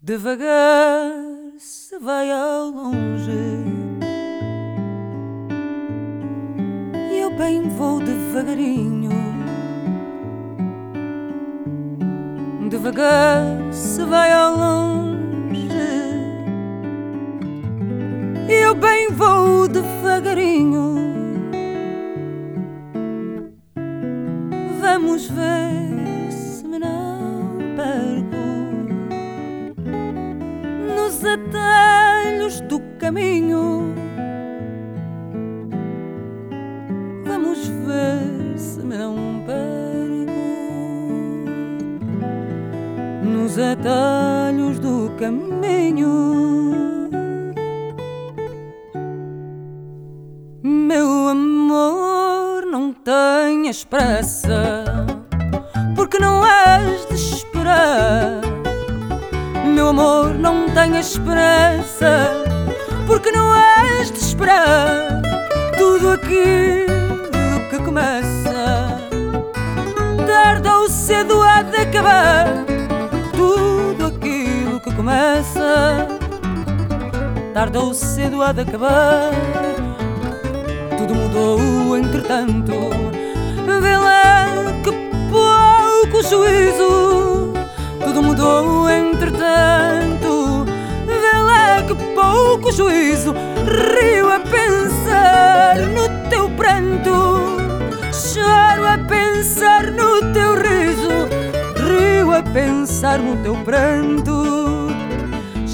Devagar se vai ao longe e eu bem vou devagarinho. Devagar se vai ao longe e eu bem vou devagarinho. Vamos ver se me não perco nos atalhos do caminho. Vamos ver se me não perco nos atalhos do caminho. Meu amor, não tenhas pressa, porque não has de esperar. Meu amor, não tenhas pressa, porque não has de esperar. Tudo aquilo que começa, tarde ou cedo há de acabar. Tudo aquilo que começa, tarde ou cedo há de acabar. Tudo mudou entretanto, vê lá que pouco juízo. Tudo mudou entretanto, vê lá que pouco juízo. Rio a pensar no teu pranto, choro a pensar no teu riso. Rio a pensar no teu pranto.